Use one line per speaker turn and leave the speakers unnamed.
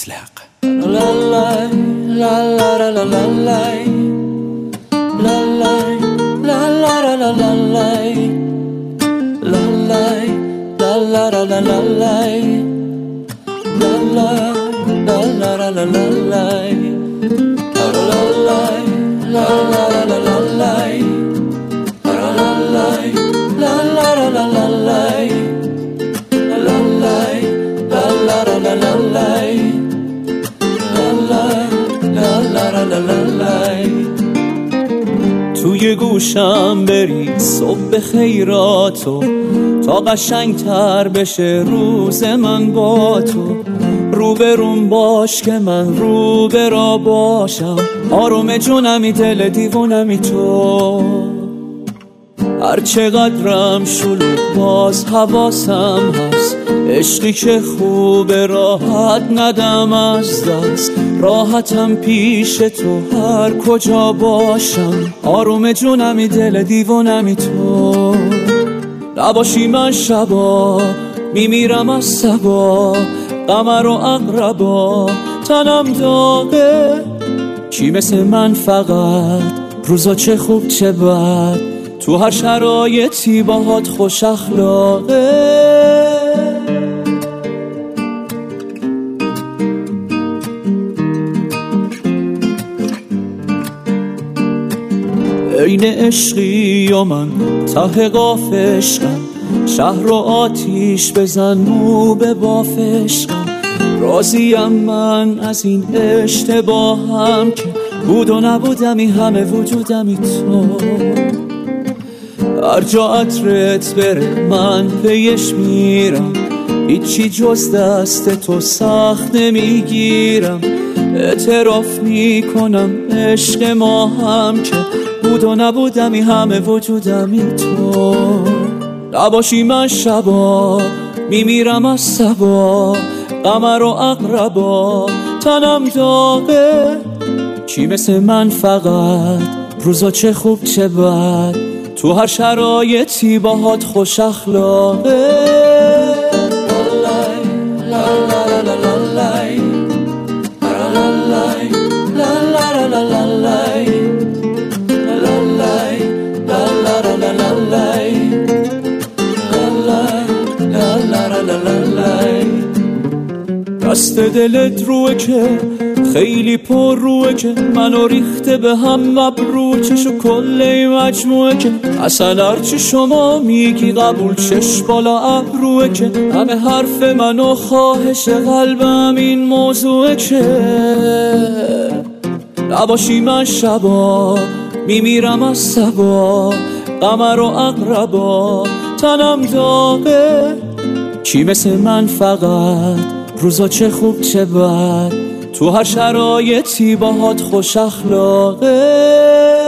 مطلق.
توی گوشم بری صبح خیراتو تا قشنگتر بشه روز من با تو. روبروم باش که من روبرا باشم، آروم جونمی دل دیوونمی تو. هر چقدرم شلوغ باز حواسم هست، عشقی که خوبه راحت ندم از دست. راحتم پیش تو هر کجا باشم، آروم جونمی دل دیوونمی تو. نباشی من شبا میمیرم از صبا، قمر و عقربا تنم داغه. کی مثل من فقط روزا چه خوب چه بد، تو هر شرایطی باهات خوش اخلاقه. عین عشقی و من ته قاف عشقم، شهر و آتیش بزن مو به باف عشقم. راضیم من از این اشتباهم که بود و نبودمی همه وجودمی تو. هر جا عطرت بره من پیش میرم، هیچی جز دست تو سخت نمیگیرم. اعتراف میکنم عشق ما هم که بود و نبودمی همه وجودمی تو. نباشی من شبا میمیرم از صبا، قمر و عقربا تنم داغه. کی مثل من فقط روزا چه خوب چه بد، تو هر شرایطی باهات خوش اخلاقه. دست دلت روه که خیلی پر روه که منو ریخته به هم مبرو. چشو کله مجموعه که اصلا هرچی شما میگی قبول. چش بالا ابروه که همه حرف منو خواهش قلبم این موضوعه که نباشی من شبا میمیرم از صبا، قمر و عقربا تنم داغه. کی مثل من فقط روزا چه خوب چه بد، تو هر شرایطی باهات خوش اخلاقه.